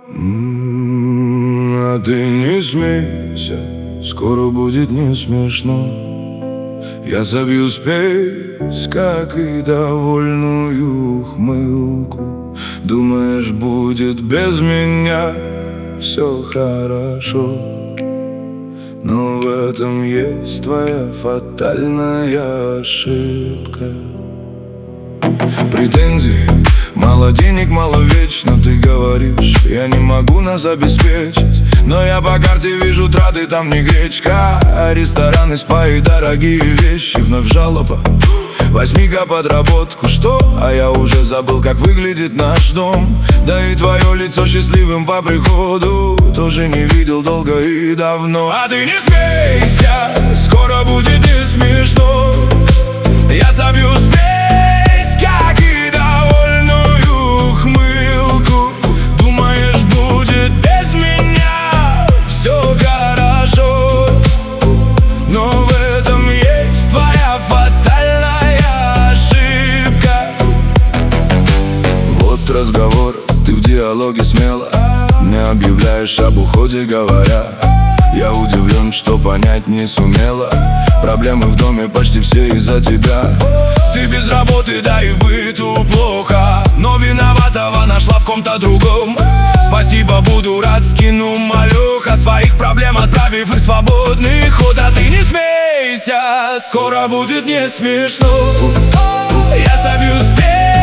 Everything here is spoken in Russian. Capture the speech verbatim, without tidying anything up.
М, А ты не смейся, скоро будет не смешно. Я забью спесь, как и довольную ухмылку. Думаешь, будет без меня все хорошо, но в этом есть твоя фатальная ошибка. Претензии, мало денег, мало вечно. Ты говоришь, я не могу нас обеспечить, но я по карте вижу траты, там не гречка. А рестораны, спа и дорогие вещи. Вновь жалоба, возьми-ка подработку. Что? А я уже забыл, как выглядит наш дом. Да и твое лицо счастливым по приходу тоже не видел долго и давно. А ты не смейся, скоро будет не смешно. Я забью спесь, как и довольную ухмылку. Думаешь, будет без меня все хорошо, но в этом есть твоя фатальная ошибка. Вот разговор, ты в диалоге смело не объявляешь об уходе, говоря. Я удивлен, что понять не сумела. Проблемы в доме почти все из-за тебя. Ты без работы, да и в быту плохо, но виноватого нашла в ком-то другом. Спасибо, буду рад, скину малюха своих проблем, отправив их в свободный ход. А ты не смейся, скоро будет не смешно. Я забью спесь,